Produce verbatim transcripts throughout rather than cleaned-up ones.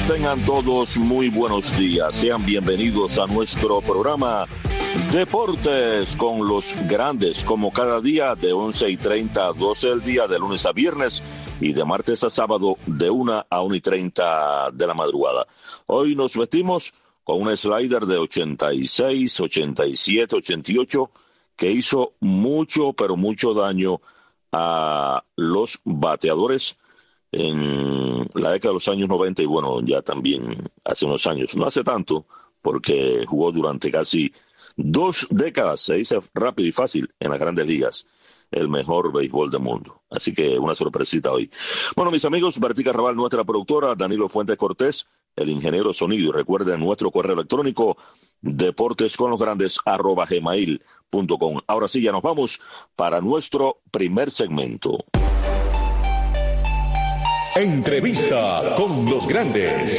Tengan todos muy buenos días. Sean bienvenidos a nuestro programa Deportes con los Grandes, como cada día de once y treinta a doce del día, de lunes a viernes y de martes a sábado de una a una y treinta de la madrugada. Hoy nos vestimos con un slider de ochenta y seis, ochenta y siete, ochenta y ocho que hizo mucho, pero mucho daño a los bateadores en la década de los años noventa y bueno, ya también hace unos años, no hace tanto, porque jugó durante casi dos décadas, se dice rápido y fácil, en las grandes ligas, el mejor béisbol del mundo. Así que una sorpresita hoy. Bueno, mis amigos, Bertica Raval, nuestra productora, Danilo Fuentes Cortés, el ingeniero sonido, y recuerden nuestro correo electrónico, deportesconlosgrandes arroba gmail punto com. Ahora sí, ya nos vamos para nuestro primer segmento. Entrevista con los Grandes.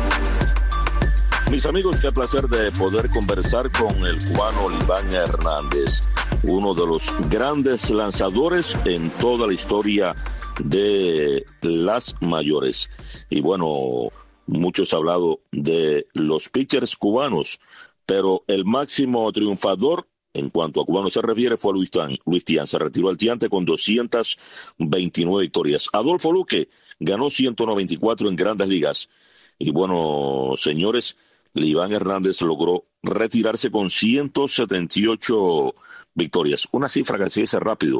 Mis amigos, qué placer de poder conversar con el cubano Oliván Hernández, uno de los grandes lanzadores en toda la historia de las mayores. Y bueno, muchos han hablado de los pitchers cubanos, pero el máximo triunfador en cuanto a cubanos se refiere fue Luis Tiant. Luis Tiant se retiró al Tiante con doscientas veintinueve victorias. Adolfo Luque ganó ciento noventa y cuatro en grandes ligas. Y bueno, señores, Oliván Hernández logró retirarse con ciento setenta y ocho victorias. Una cifra que se dice rápido,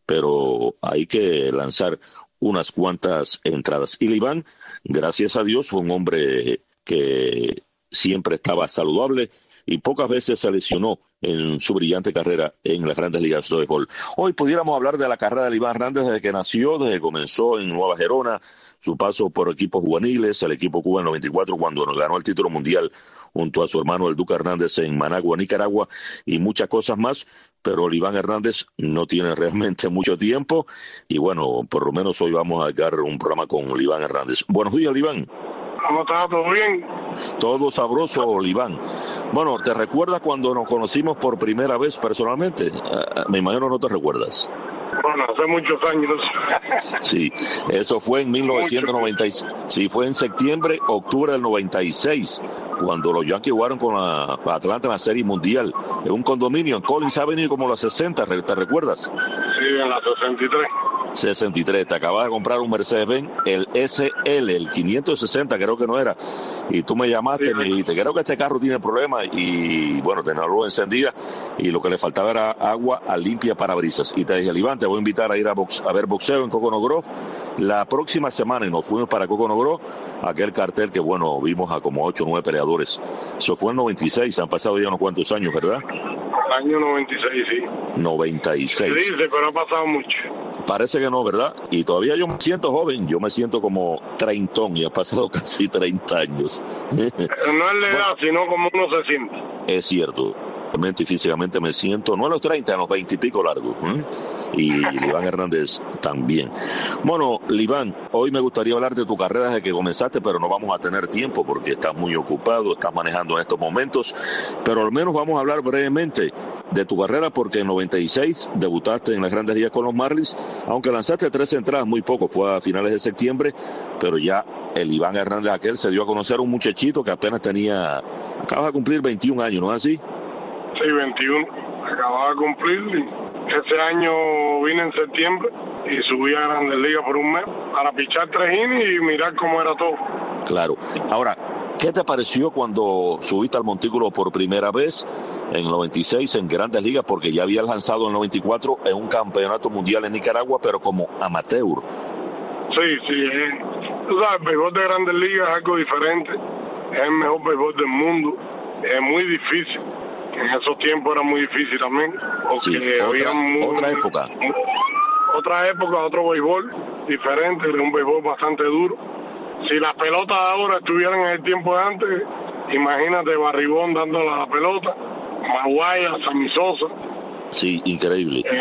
pero hay que lanzar unas cuantas entradas. Y Oliván, gracias a Dios, fue un hombre que siempre estaba saludable y pocas veces se lesionó en su brillante carrera en las grandes ligas de béisbol. Hoy pudiéramos hablar de la carrera de Oliván Hernández desde que nació, desde que comenzó en Nueva Gerona, su paso por equipos juveniles, el equipo Cuba en noventa y cuatro cuando ganó el título mundial junto a su hermano el Duque Hernández en Managua, Nicaragua, y muchas cosas más, pero Oliván Hernández no tiene realmente mucho tiempo, y bueno, por lo menos hoy vamos a dar un programa con Oliván Hernández. Buenos días, Oliván. ¿Cómo estás? ¿Todo bien? Todo sabroso, Oliván. Bueno, ¿te recuerdas cuando nos conocimos por primera vez personalmente? Uh, me imagino no te recuerdas. Bueno, hace muchos años. Sí, eso fue en mil novecientos noventa y seis. Sí, fue en septiembre, octubre del noventa y seis, cuando los Yankees jugaron con la Atlanta en la Serie Mundial, en un condominio en Collins Avenue como los sesenta, ¿te recuerdas? Sí, en la sesenta y tres. sesenta y tres, te acabas de comprar un Mercedes-Benz, el S L, el quinientos sesenta creo que no era, y tú me llamaste y sí, me dijiste, creo que este carro tiene problemas, y bueno, tenía la luz encendida, y lo que le faltaba era agua a limpia parabrisas, y te dije, Oliván, te voy a invitar a ir a, box, a ver boxeo en Coconut Grove la próxima semana, y nos fuimos para Coconut Grove, aquel cartel que bueno, vimos a como ocho o nueve peleadores, eso fue en noventa y seis, han pasado ya unos cuantos años, ¿verdad? Año noventa y seis, sí. noventa y seis. Se dice, pero ha pasado mucho. Parece que no, ¿verdad? Y todavía yo me siento joven, yo me siento como treintón y ha pasado casi treinta años. No es la edad, bueno, sino como uno se siente. Es cierto. Y físicamente me siento, no a los treinta, a los veinte y pico largos. ¿eh? Y Oliván Hernández también. Bueno, Oliván, hoy me gustaría hablar de tu carrera desde que comenzaste, pero no vamos a tener tiempo porque estás muy ocupado, estás manejando en estos momentos, pero al menos vamos a hablar brevemente de tu carrera porque en noventa y seis debutaste en las grandes ligas con los Marlins, aunque lanzaste tres entradas, muy poco, fue a finales de septiembre, pero ya el Oliván Hernández aquel se dio a conocer a un muchachito que apenas tenía, acaba de cumplir veintiún años, ¿no es así? Sí, veintiuno, acababa de cumplir. Ese año vine en septiembre y subí a Grandes Ligas por un mes para pichar tres innings y mirar cómo era todo. Claro. Ahora, ¿qué te pareció cuando subiste al montículo por primera vez en el noventa y seis en Grandes Ligas? Porque ya habías lanzado en el noventa y cuatro en un campeonato mundial en Nicaragua, pero como amateur. Sí, sí. Eh. Tú sabes, el béisbol de Grandes Ligas es algo diferente. Es el mejor béisbol del mundo. Es muy difícil. En esos tiempos era muy difícil también, porque sí, otra, había muy, otra época. Otra época, otro béisbol diferente, era un béisbol bastante duro. Si las pelotas ahora estuvieran en el tiempo de antes, imagínate Barribón dándole a la pelota, Maguaya, Sammy Sosa. Sí, increíble. Eh,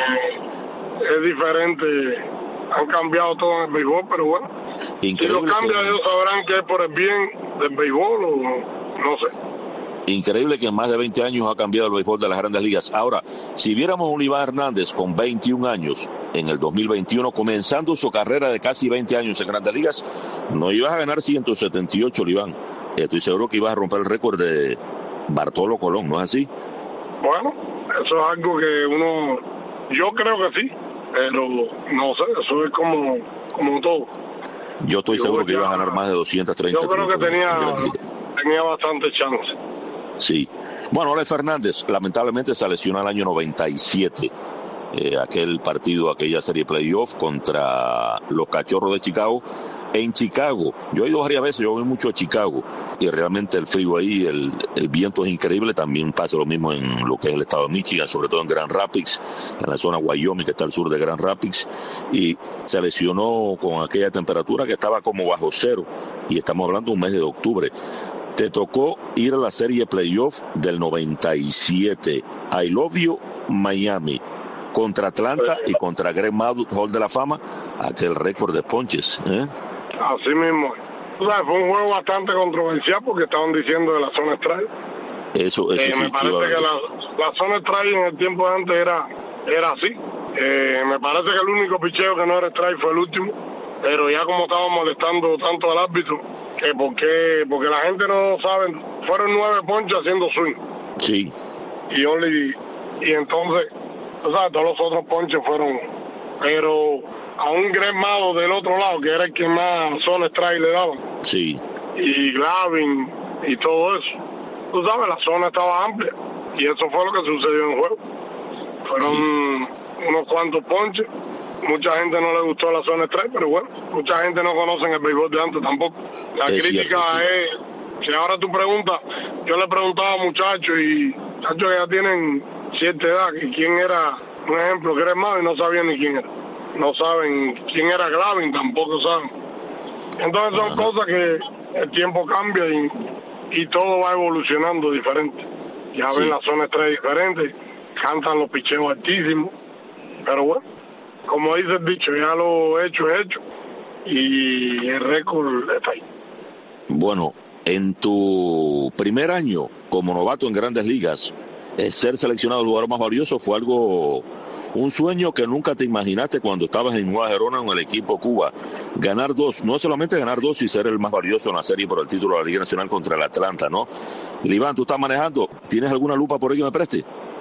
es diferente, han cambiado todo en el béisbol, pero bueno. Increíble, si lo cambian, que... ellos sabrán que es por el bien del béisbol o no sé. Increíble que en más de veinte años ha cambiado el béisbol de las grandes ligas. Ahora, si viéramos a un Oliván Hernández con veintiún años en el dos mil veintiuno, comenzando su carrera de casi veinte años en Grandes Ligas, no ibas a ganar ciento setenta y ocho, Oliván. Estoy seguro que ibas a romper el récord de Bartolo Colón, ¿no es así? Bueno, eso es algo que uno, yo creo que sí, pero no sé, eso es como, como todo. Yo estoy yo seguro que ibas a ganar más de doscientos treinta. Yo creo que tenía, tenía bastante chance. Sí. Bueno, Alex Fernández lamentablemente se lesionó el año noventa y siete. Eh, aquel partido, aquella serie playoff contra los Cachorros de Chicago. En Chicago, yo he ido varias veces, yo voy mucho a Chicago y realmente el frío ahí, el, el viento es increíble. También pasa lo mismo en lo que es el estado de Michigan, sobre todo en Grand Rapids, en la zona Wyoming, que está al sur de Grand Rapids, y se lesionó con aquella temperatura que estaba como bajo cero, y estamos hablando de un mes de octubre. Te tocó ir a la serie playoff del noventa y siete, I Love You Miami, contra Atlanta y contra Greg Maddux, Hall de la Fama, aquel récord de ponches, ¿eh? Así mismo. O sea, fue un juego bastante controversial porque estaban diciendo de la zona strike. Eso, eso eh, sí. Me parece que la, la zona strike en el tiempo de antes era, era así. Eh, me parece que el único picheo que no era strike fue el último, pero ya como estaba molestando tanto al árbitro, que porque, porque la gente no sabe, fueron nueve ponches haciendo swing. Sí. Y, only, y entonces, o sea, todos los otros ponches fueron, pero a un Greg Maddux del otro lado, que era el que más zona strike le daban. Sí. Y Glavine y todo eso. Tú sabes, la zona estaba amplia. Y eso fue lo que sucedió en el juego. Fueron sí. unos cuantos ponches. Mucha gente no le gustó la zona strike, pero bueno, mucha gente no conoce el béisbol de antes tampoco. La es crítica cierto, sí. es, si ahora tú preguntas, yo le preguntaba a muchachos y muchachos que ya tienen cierta edad, que quién era, un ejemplo, que era Maddux y no sabían ni quién era. No saben quién era Glavine, tampoco saben. Entonces son Ajá. cosas que el tiempo cambia y, y todo va evolucionando diferente. Ya sí. ven las zonas tres diferentes, cantan los picheos altísimos, pero bueno, como dice el dicho, ya lo hecho es hecho y el récord está ahí. Bueno, en tu primer año como novato en Grandes Ligas, ser seleccionado al jugador más valioso fue algo, un sueño que nunca te imaginaste cuando estabas en Nueva Gerona en el equipo Cuba. Ganar dos, no solamente ganar dos y ser el más valioso en la serie por el título de la Liga Nacional contra el Atlanta, ¿no? Liván, tú estás manejando, ¿tienes alguna lupa por ahí que me preste?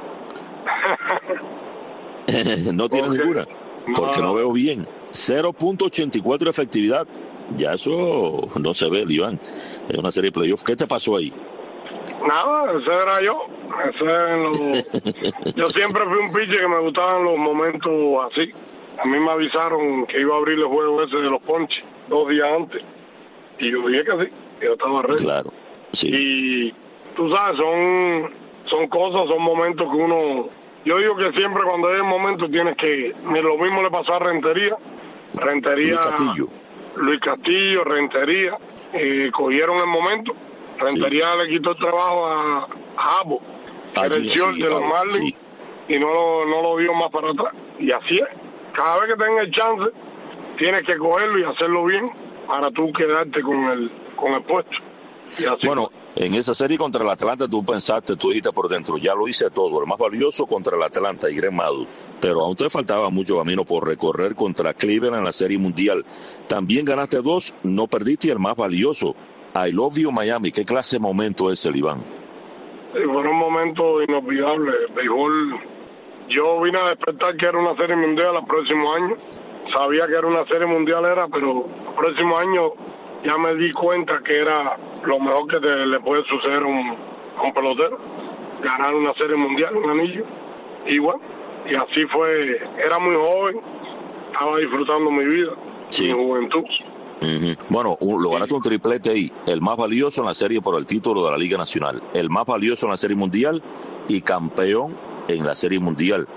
No tienes okay. ninguna, porque no. no veo bien. cero punto ochenta y cuatro de efectividad, ya eso no se ve, Liván. Es una serie de playoff. ¿Qué te pasó ahí? Nada, ese era yo. Ese era lo... Yo siempre fui un pitcher que me gustaban los momentos así. A mí me avisaron que iba a abrir el juego ese de los ponches dos días antes. Y yo dije que sí, que yo estaba ready. Claro, sí. Y tú sabes, son, son cosas, son momentos que uno... Yo digo que siempre cuando hay un momento tienes que... Lo mismo le pasó a Rentería. Rentería... Luis Castillo. Luis Castillo, Rentería. Eh, cogieron el momento. Rentería sí. le quitó el trabajo a, a Abo, que era el short sí, de los Marlins, sí. y no lo, no lo dio más para atrás. Y así es. Cada vez que tengas el chance, tienes que cogerlo y hacerlo bien para tú quedarte con el, con el puesto. Y así bueno, en esa serie contra el Atlanta tú pensaste, tú dijiste por dentro, ya lo hice todo, el más valioso contra el Atlanta y Greg Maddux, pero aún te faltaba mucho camino por recorrer contra Cleveland en la Serie Mundial. También ganaste dos, no perdiste el más valioso. I Love You Miami, ¿qué clase de momento es el, Iván? Sí, fue un momento inolvidable. Béisbol, yo vine a despertar que era una serie mundial el próximo año. Sabía que era una serie mundial, era, pero el próximo año ya me di cuenta que era lo mejor que te, le puede suceder a un, a un pelotero. Ganar una serie mundial, un anillo. Y bueno, y así fue. Era muy joven, estaba disfrutando mi vida, sí. mi juventud. Uh-huh. Bueno, un, lograste un triplete ahí, el más valioso en la serie por el título de la Liga Nacional, el más valioso en la Serie Mundial y campeón en la Serie Mundial.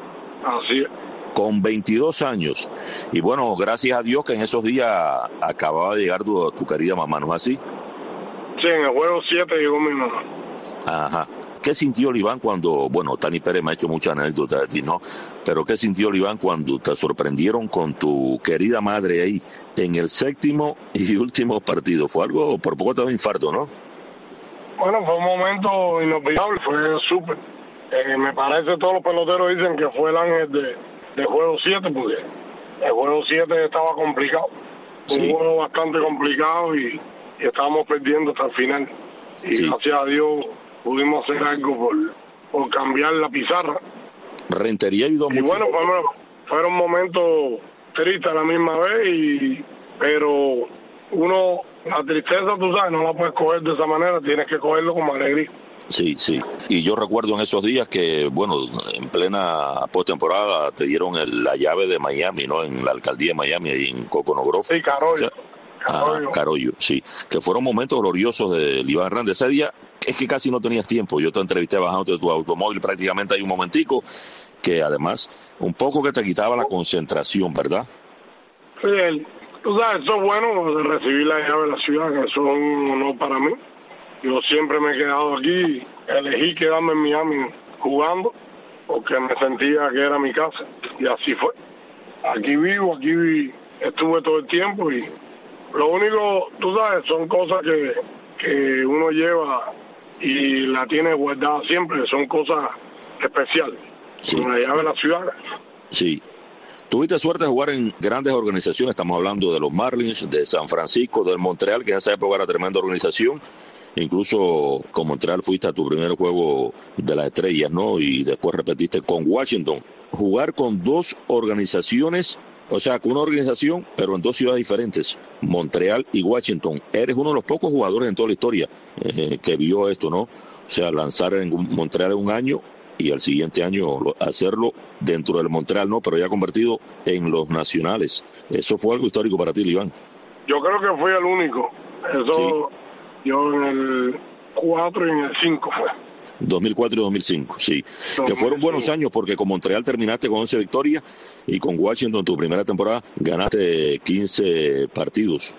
Así es. Con veintidós años. Y bueno, gracias a Dios que en esos días acababa de llegar tu, tu querida mamá, ¿no es así? Sí, en el juego siete llegó mi mamá. Ajá. ¿Qué sintió Oliván cuando, bueno, Tani Pérez me ha hecho muchas anécdotas de ti, ¿no? Pero ¿qué sintió Oliván cuando te sorprendieron con tu querida madre ahí en el séptimo y último partido? Fue algo, por poco te da un infarto, ¿no? Bueno, fue un momento inolvidable, fue súper. Eh, me parece todos los peloteros dicen que fue el ángel de, de juego siete, porque el juego siete estaba complicado. Sí. Un juego bastante complicado y, y estábamos perdiendo hasta el final. Y sí, gracias a Dios pudimos hacer algo por, por cambiar la pizarra. Rentería ayudó mucho. Y bueno, fueron, fueron momentos tristes a la misma vez, y pero uno, la tristeza, tú sabes, no la puedes coger de esa manera, tienes que cogerlo como alegría. Sí, sí. Y yo recuerdo en esos días que, bueno, en plena postemporada te dieron el, la llave de Miami, ¿no? En la alcaldía de Miami, ahí en Coconut Grove. Sí, Carollo. O sea, Carollo. Ah, Carollo, sí. Que fueron momentos gloriosos de Iván Hernández. Ese día es que casi no tenías tiempo. Yo te entrevisté bajando de tu automóvil prácticamente hay un momentico, que además un poco que te quitaba la concentración, ¿verdad? Sí, el, tú sabes, eso es bueno de recibir la llave de la ciudad, que eso es un honor para mí. Yo siempre me he quedado aquí, elegí quedarme en Miami jugando porque me sentía que era mi casa, y así fue. Aquí vivo, aquí estuve todo el tiempo, y lo único, tú sabes, son cosas que, que uno lleva y la tiene guardada siempre, son cosas especiales. Sí. Como la llave de la ciudad. Sí. Tuviste suerte de jugar en grandes organizaciones, estamos hablando de los Marlins, de San Francisco, del Montreal, que en esa época era tremenda organización. Incluso con Montreal fuiste a tu primer juego de las estrellas, ¿no? Y después repetiste con Washington. Jugar con dos organizaciones, o sea, con una organización, pero en dos ciudades diferentes, Montreal y Washington. Eres uno de los pocos jugadores en toda la historia eh, que vio esto, ¿no? O sea, lanzar en Montreal en un año y al siguiente año hacerlo dentro del Montreal, ¿no? Pero ya convertido en los nacionales. Eso fue algo histórico para ti, Iván. Yo creo que fui el único. Eso... Sí. Yo en el cuatro y en el cinco fue. dos mil cuatro y dos mil cinco, sí. dos mil cinco. Que fueron buenos años porque con Montreal terminaste con once victorias y con Washington tu primera temporada ganaste quince partidos.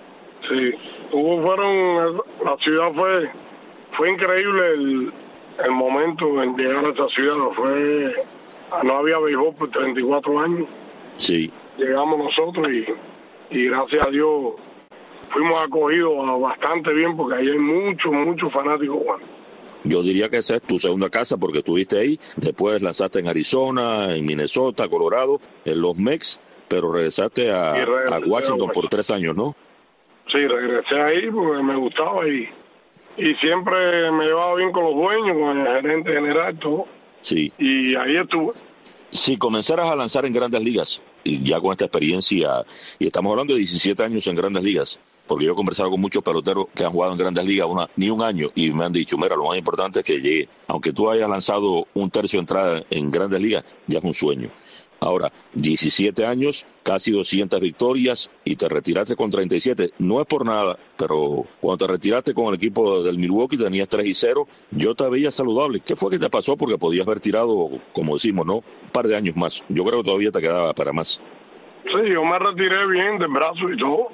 Sí, hubo, fueron, la ciudad fue, fue increíble el, el momento en llegar a esta ciudad. Fue, no había béisbol por treinta y cuatro años. Sí. Llegamos nosotros y, y gracias a Dios fuimos acogidos bastante bien porque ahí hay muchos, muchos fanáticos, Juan. Yo diría que esa es tu segunda casa porque estuviste ahí, después lanzaste en Arizona, en Minnesota, Colorado, en los Mex, pero regresaste a, a Washington por tres años, ¿no? Sí, regresé ahí porque me gustaba y, y siempre me llevaba bien con los dueños, con el gerente general, todo. Sí. Y ahí estuve. Si comenzaras a lanzar en Grandes Ligas, y ya con esta experiencia, y estamos hablando de diecisiete años en Grandes Ligas, porque yo he conversado con muchos peloteros que han jugado en Grandes Ligas una, ni un año y me han dicho, mira, lo más importante es que llegue. Aunque tú hayas lanzado un tercio de entrada en Grandes Ligas, ya es un sueño. Ahora, diecisiete años, casi doscientas victorias y te retiraste con treinta y siete. No es por nada, pero cuando te retiraste con el equipo del Milwaukee tenías tres y cero. Yo te veía saludable. ¿Qué fue que te pasó? Porque podías haber tirado, como decimos, ¿no? Un par de años más. Yo creo que todavía te quedaba para más. Sí, yo me retiré bien del brazo y todo,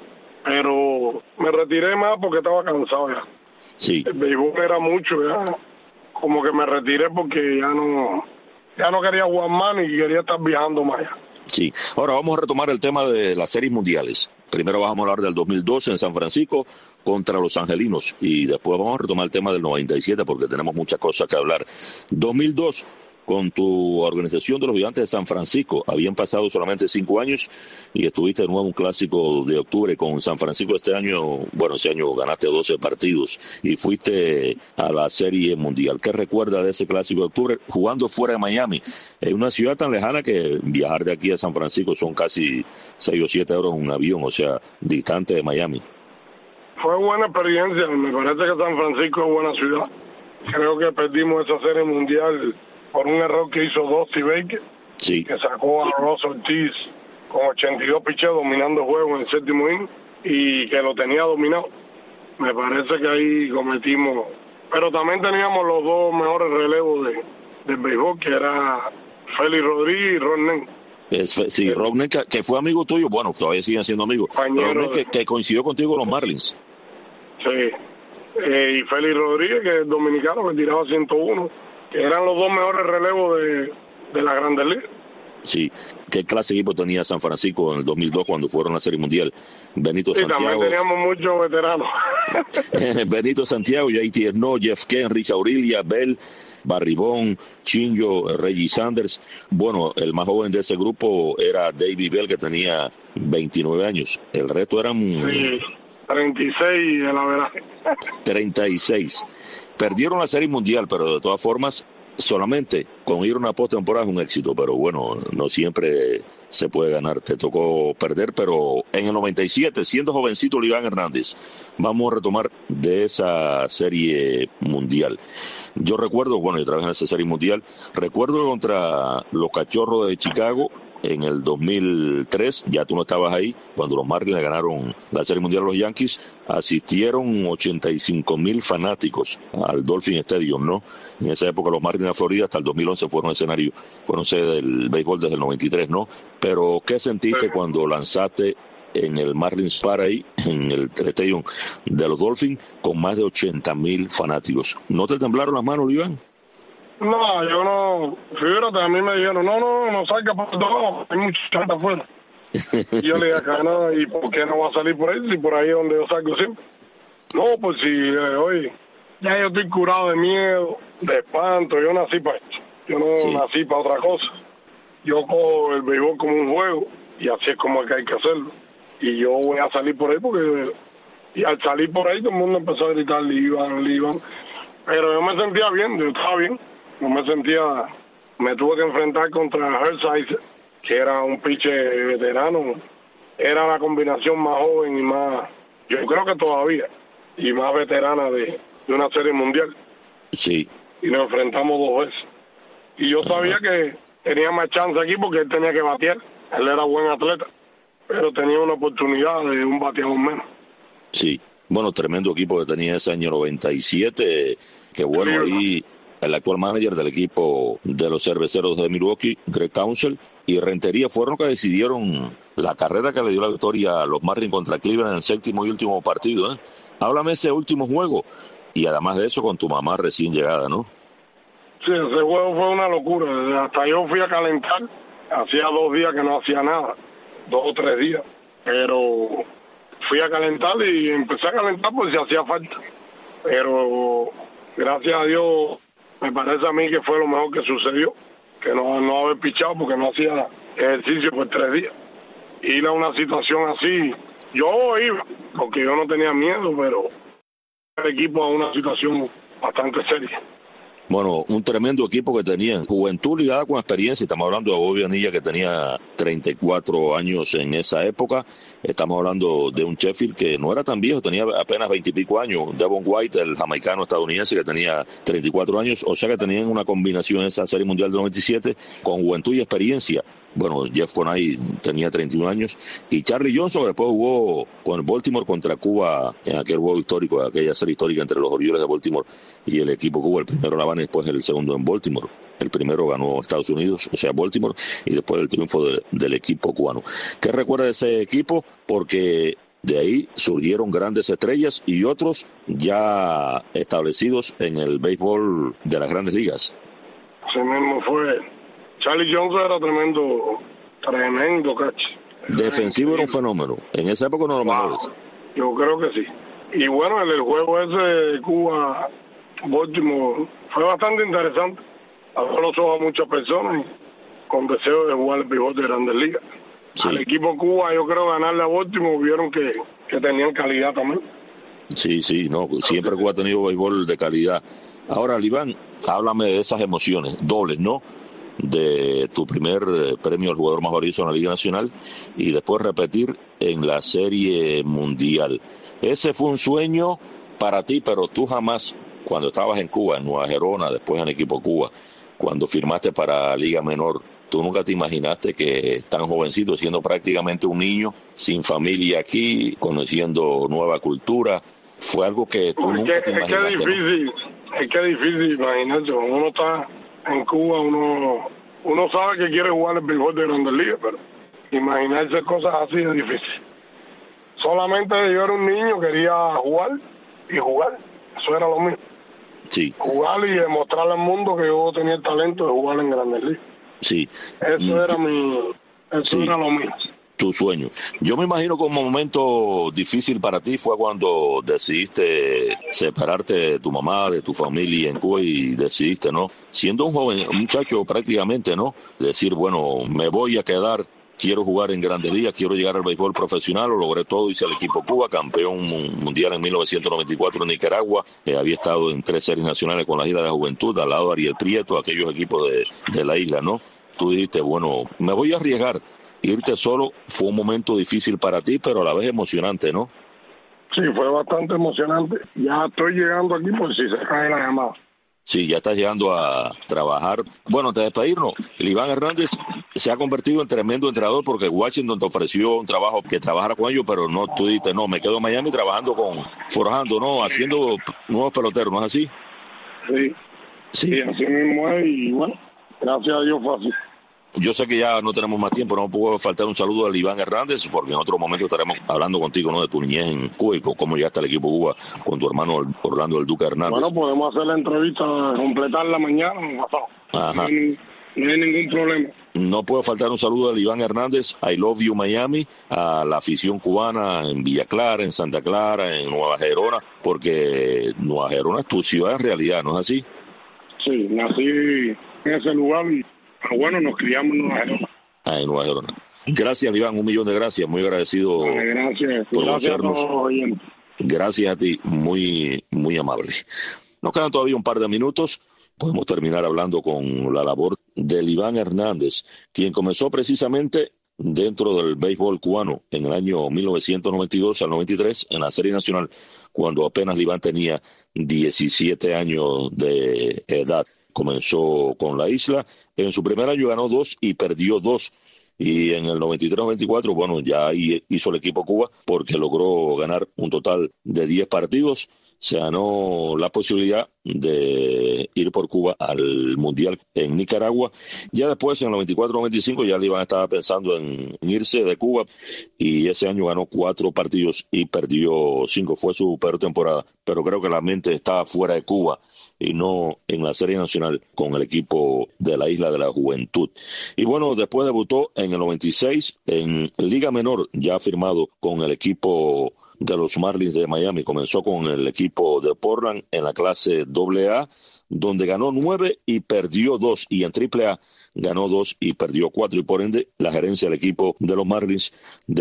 pero me retiré más porque estaba cansado ya. Sí. El béisbol era mucho ya. Como que me retiré porque ya no... Ya no quería jugar más ni quería estar viajando más. Sí. Ahora vamos a retomar el tema de las series mundiales. Primero vamos a hablar del dos mil doce en San Francisco contra los Angelinos y después vamos a retomar el tema del noventa y siete porque tenemos muchas cosas que hablar. dos mil dos con tu organización de los Gigantes de San Francisco. Habían pasado solamente cinco años y estuviste de nuevo en un clásico de octubre con San Francisco este año. Bueno, ese año ganaste doce partidos y fuiste a la Serie Mundial. ¿Qué recuerdas de ese clásico de octubre jugando fuera de Miami? En una ciudad tan lejana que viajar de aquí a San Francisco son casi seis o siete euros en un avión, o sea, distante de Miami. Fue buena experiencia. Me parece que San Francisco es buena ciudad. Creo que perdimos esa Serie Mundial por un error que hizo Dusty Baker, sí, que sacó a Ross Ortiz con ochenta y dos picheos dominando el juego en el séptimo inning y que lo tenía dominado. Me parece que ahí cometimos, pero también teníamos los dos mejores relevos de, del béisbol, que era Félix Rodríguez y Ron Nen. Es, sí, eh, Ron Nen, que, que fue amigo tuyo, bueno, todavía siguen siendo amigos. Ron Nen, que, que coincidió contigo con los Marlins. Sí, eh, y Félix Rodríguez, que es dominicano, que tiraba ciento uno, que eran los dos mejores relevos de, de la Grandes Ligas. Sí, ¿qué clase de equipo tenía San Francisco en el dos mil dos cuando fueron a la Serie Mundial? Benito sí, Santiago. También teníamos muchos veteranos. Benito Santiago, J T No, Jeff Kent, Rich Aurilia, Bell, Barribón, Chingo, Reggie Sanders. Bueno, el más joven de ese grupo era David Bell, que tenía veintinueve años. El resto eran... Sí, treinta y seis en la verdad. treinta y seis. Perdieron la Serie Mundial, pero de todas formas, solamente con ir a una postemporada es un éxito. Pero bueno, no siempre se puede ganar. Te tocó perder, pero en el noventa y siete, siendo jovencito Oliván Hernández, vamos a retomar de esa Serie Mundial. Yo recuerdo, bueno, yo trabajé en esa Serie Mundial, recuerdo contra los Cachorros de Chicago en el dos mil tres, ya tú no estabas ahí, cuando los Marlins le ganaron la Serie Mundial a los Yankees, asistieron ochenta y cinco mil fanáticos al Dolphin Stadium, ¿no? En esa época los Marlins de Florida hasta el dos mil once fueron escenario, fueron sede del béisbol desde el noventa y tres, ¿no? Pero, ¿qué sentiste cuando lanzaste en el Marlins Park ahí, en el Stadium de los Dolphins, con más de ochenta mil fanáticos? ¿No te temblaron las manos, Iván? No, yo no, fíjate, a mí me dijeron, no, no, no salga por todo, hay mucha chanta afuera. Y yo le dije acá, no, ¿y por qué no va a salir por ahí? Si por ahí es donde yo salgo siempre. No, pues si, eh, oye, ya yo estoy curado de miedo, de espanto, yo nací para esto. Yo no sí. nací para otra cosa. Yo cojo el béisbol como un juego y así es como que hay que hacerlo. Y yo voy a salir por ahí porque, y al salir por ahí todo el mundo empezó a gritar, le iban, le iban. Pero yo me sentía bien, yo estaba bien. No me sentía, me tuve que enfrentar contra Hershiser, que era un pitcher veterano. Era la combinación más joven y más, yo creo que todavía, y más veterana de, de una serie mundial. Sí. Y nos enfrentamos dos veces. Y yo sabía Ajá. que tenía más chance aquí porque él tenía que batear. Él era buen atleta, pero tenía una oportunidad de un bateador menos. Sí. Bueno, tremendo equipo que tenía ese año noventa y siete, que bueno, sí, ahí el actual manager del equipo de los Cerveceros de Milwaukee, Greg Counsell, y Rentería fueron los que decidieron la carrera que le dio la victoria a los Marlins contra Cleveland en el séptimo y último partido, ¿eh? Háblame ese último juego, y además de eso con tu mamá recién llegada, ¿no? Sí, ese juego fue una locura, hasta yo fui a calentar, hacía dos días que no hacía nada, dos o tres días, pero fui a calentar y empecé a calentar por si hacía falta, pero gracias a Dios me parece a mí que fue lo mejor que sucedió, que no, no haber pichado porque no hacía ejercicio por tres días. Ir a una situación así, yo iba, porque yo no tenía miedo, pero el equipo a una situación bastante seria. Bueno, un tremendo equipo que tenían, juventud ligada con experiencia. Estamos hablando de Bobby Bonilla, que tenía treinta y cuatro años en esa época. Estamos hablando de un Sheffield que no era tan viejo, tenía apenas veinte y pico años. Devon White, el jamaicano estadounidense, que tenía treinta y cuatro años. O sea que tenían una combinación en esa Serie Mundial del noventa y siete con juventud y experiencia. Bueno, Jeff Conay tenía treinta y uno años. Y Charlie Johnson, que después jugó con el Baltimore contra Cuba en aquel juego histórico, aquella serie histórica entre los Orioles de Baltimore y el equipo Cuba. El primero en La Habana y después el segundo en Baltimore. El primero ganó Estados Unidos, o sea, Baltimore, y después el triunfo de, del equipo cubano. ¿Qué recuerda de ese equipo? Porque de ahí surgieron grandes estrellas y otros ya establecidos en el béisbol de las grandes ligas. Así mismo fue. Charlie Johnson era tremendo, tremendo catch. Defensivo era un fenómeno. En esa época no lo wow. mejores. Yo creo que sí. Y bueno, el, el juego ese de Cuba-Baltimore fue bastante interesante. Abrió los ojos a muchas personas con deseo de jugar el béisbol de Grandes Ligas. Sí. Al equipo Cuba, yo creo, ganarle a Baltimore, vieron que, que tenían calidad también. Sí, sí, no, siempre Cuba ha tenido béisbol de calidad. Ahora, Iván, háblame de esas emociones dobles, ¿no? De tu primer premio al jugador más valioso en la Liga Nacional y después repetir en la Serie Mundial. Ese fue un sueño para ti, pero tú jamás, cuando estabas en Cuba, en Nueva Gerona, después en el equipo Cuba, cuando firmaste para Liga Menor, tú nunca te imaginaste que tan jovencito, siendo prácticamente un niño, sin familia aquí, conociendo nueva cultura, fue algo que tú es nunca que, te imaginaste. Es que es difícil, ¿no? Es que es difícil imaginarse. Cuando uno está en Cuba, uno uno sabe que quiere jugar el béisbol de Grandes Ligas, pero imaginarse cosas así es difícil. Solamente yo era un niño, quería jugar y jugar. Eso era lo mío. Sí. Jugar y demostrarle al mundo que yo tenía el talento de jugar en Grandes Ligas. Sí. Eso era mi, eso Sí. era lo mío. Tu sueño. Yo me imagino que un momento difícil para ti fue cuando decidiste separarte de tu mamá, de tu familia en Cuba y decidiste, ¿no? Siendo un joven, un muchacho prácticamente, ¿no? Decir, bueno, me voy a quedar, quiero jugar en Grandes Ligas, quiero llegar al béisbol profesional, lo logré todo, hice el equipo Cuba, campeón mundial en mil novecientos noventa y cuatro en Nicaragua, eh, había estado en tres series nacionales con la Isla de la Juventud, al lado de Ariel Prieto, aquellos equipos de, de la isla, ¿no? Tú dijiste, bueno, me voy a arriesgar. Irte solo fue un momento difícil para ti, pero a la vez emocionante, ¿no? Sí, fue bastante emocionante. Ya estoy llegando aquí por si se cae la llamada. Sí, ya estás llegando a trabajar. Bueno, antes de despedirnos, el Iván Hernández se ha convertido en tremendo entrenador porque Washington te ofreció un trabajo que trabajara con ellos, pero no, tú dijiste, no, me quedo en Miami trabajando con, forjando, ¿no? Haciendo nuevos peloteros, ¿no es así? Sí, Sí. sí, así mismo es y bueno, gracias a Dios fue así. Yo sé que ya no tenemos más tiempo, no puedo faltar un saludo al Iván Hernández, porque en otro momento estaremos hablando contigo, ¿no? De tu niñez en Cuba y cómo llegaste al equipo Cuba con tu hermano Orlando el Duque Hernández. Bueno, podemos hacer la entrevista, completarla mañana o pasado. Ajá. No hay, no hay ningún problema. No puede faltar un saludo al Iván Hernández, I Love You Miami, a la afición cubana en Villa Clara, en Santa Clara, en Nueva Gerona, porque Nueva Gerona es tu ciudad en realidad, ¿no es así? Sí, nací en ese lugar y bueno, nos criamos en Nueva Gerona. Ah, en Nueva Gerona. Gracias, Iván, un millón de gracias, muy agradecido. Vale, gracias. por Gracias a conocernos. todos los oyentes. Gracias a ti, muy, muy amable. Nos quedan todavía un par de minutos. Podemos terminar hablando con la labor del Iván Hernández, quien comenzó precisamente dentro del béisbol cubano en el año mil novecientos noventa y dos al noventa y tres en la Serie Nacional, cuando apenas Iván tenía diecisiete años de edad. Comenzó con la isla, en su primer año ganó dos y perdió dos. Y en el noventa y tres noventa y cuatro, bueno, ya ahí hizo el equipo Cuba porque logró ganar un total de diez partidos. Se ganó la posibilidad de ir por Cuba al Mundial en Nicaragua. Ya después, en el noventa y cuatro noventa y cinco, ya Iván estaba pensando en irse de Cuba y ese año ganó cuatro partidos y perdió cinco. Fue su peor temporada, pero creo que la mente estaba fuera de Cuba y no en la Serie Nacional con el equipo de la Isla de la Juventud. Y bueno, después debutó en el noventa y seis en Liga Menor, ya firmado con el equipo de los Marlins de Miami. Comenzó con el equipo de Portland en la clase doble A, donde ganó nueve y perdió dos, y en triple A ganó dos y perdió cuatro, y por ende la gerencia del equipo de los Marlins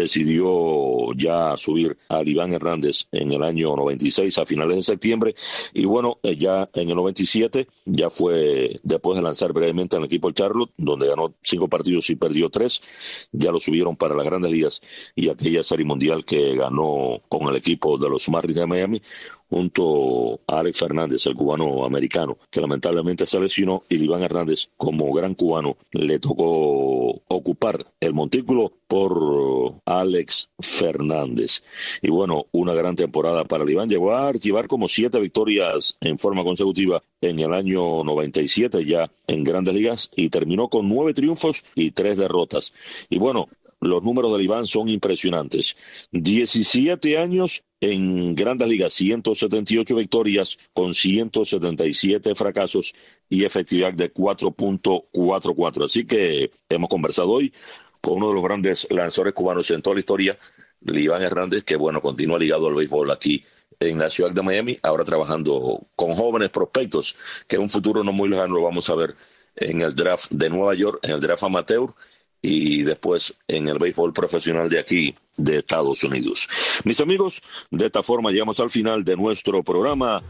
decidió ya subir a Iván Hernández en el año noventa y seis a finales de septiembre, y bueno, ya en el noventa y siete ya fue después de lanzar brevemente en el equipo de Charlotte, donde ganó cinco partidos y perdió tres, ya lo subieron para las Grandes Ligas y aquella serie mundial que ganó con el equipo de los Marlins de Miami junto a Alex Fernández, el cubano americano, que lamentablemente se lesionó, y Iván Hernández, como gran cubano, le tocó ocupar el montículo por Alex Fernández. Y bueno, una gran temporada para Iván. Llegó a archivar como siete victorias en forma consecutiva en el año noventa y siete ya en Grandes Ligas, y terminó con nueve triunfos y tres derrotas. Y bueno, los números de Iván son impresionantes. diecisiete años en Grandes Ligas, ciento setenta y ocho victorias con ciento setenta y siete fracasos y efectividad de cuatro punto cuarenta y cuatro. Así que hemos conversado hoy con uno de los grandes lanzadores cubanos en toda la historia, Iván Hernández, que bueno, continúa ligado al béisbol aquí en la ciudad de Miami, ahora trabajando con jóvenes prospectos, que en un futuro no muy lejano lo vamos a ver en el draft de Nueva York, en el draft amateur, y después en el béisbol profesional de aquí, de Estados Unidos. Mis amigos, de esta forma llegamos al final de nuestro programa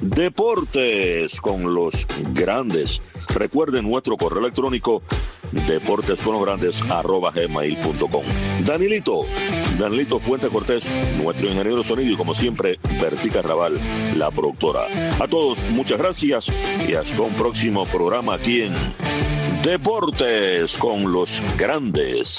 Deportes con los Grandes. Recuerden nuestro correo electrónico deportesconlosgrandes arroba gmail punto com. Danilito, Danilito Fuente Cortés, nuestro ingeniero de sonido, y como siempre, Berti Carnaval, la productora. A todos, muchas gracias y hasta un próximo programa aquí en Deportes con los Grandes.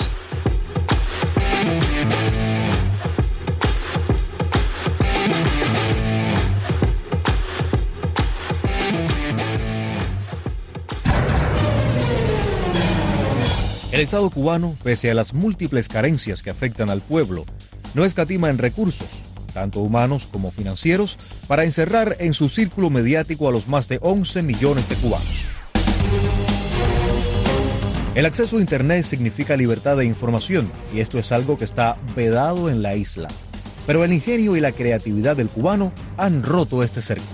El Estado cubano, pese a las múltiples carencias que afectan al pueblo, no escatima en recursos, tanto humanos como financieros, para encerrar en su círculo mediático a los más de once millones de cubanos. El acceso a Internet significa libertad de información y esto es algo que está vedado en la isla. Pero el ingenio y la creatividad del cubano han roto este cerco.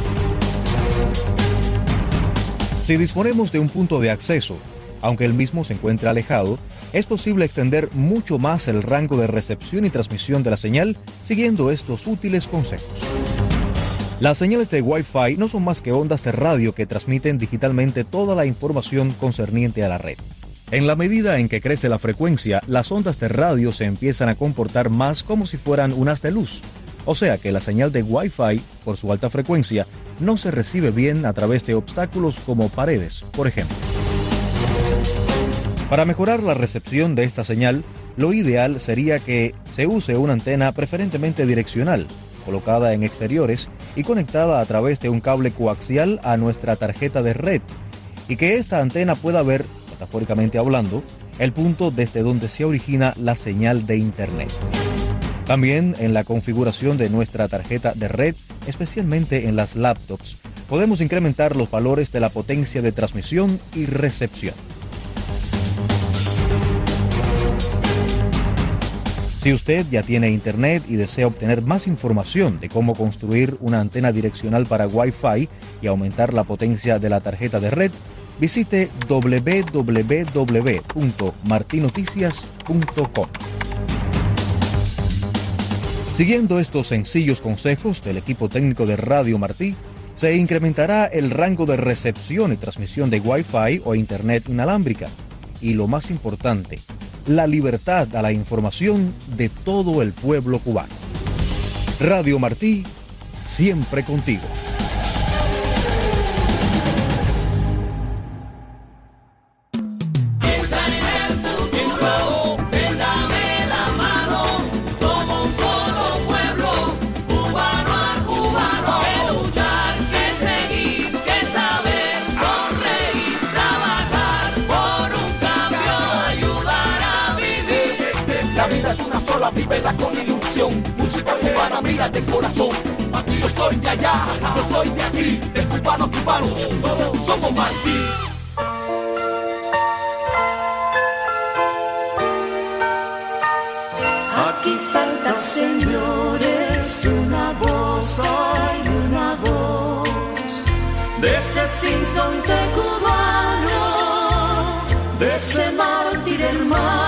Si disponemos de un punto de acceso, aunque el mismo se encuentre alejado, es posible extender mucho más el rango de recepción y transmisión de la señal siguiendo estos útiles consejos. Las señales de Wi-Fi no son más que ondas de radio que transmiten digitalmente toda la información concerniente a la red. En la medida en que crece la frecuencia, las ondas de radio se empiezan a comportar más como si fueran un haz de luz. O sea que la señal de Wi-Fi, por su alta frecuencia, no se recibe bien a través de obstáculos como paredes, por ejemplo. Para mejorar la recepción de esta señal, lo ideal sería que se use una antena preferentemente direccional, colocada en exteriores y conectada a través de un cable coaxial a nuestra tarjeta de red, y que esta antena pueda ver, metafóricamente hablando, el punto desde donde se origina la señal de Internet. También en la configuración de nuestra tarjeta de red, especialmente en las laptops, podemos incrementar los valores de la potencia de transmisión y recepción. Si usted ya tiene Internet y desea obtener más información de cómo construir una antena direccional para Wi-Fi y aumentar la potencia de la tarjeta de red, visite doble u doble u doble u punto marti noticias punto com. Siguiendo estos sencillos consejos del equipo técnico de Radio Martí, se incrementará el rango de recepción y transmisión de Wi-Fi o Internet inalámbrica. Y lo más importante, la libertad a la información de todo el pueblo cubano. Radio Martí, siempre contigo. Vívela con ilusión, música cubana, mira de corazón. Aquí yo soy de allá, yo soy de aquí, de cubano cubano, todos somos Martí. Aquí falta, señores, una voz, hay una voz de ese sinsonte cubano, de ese mártir hermano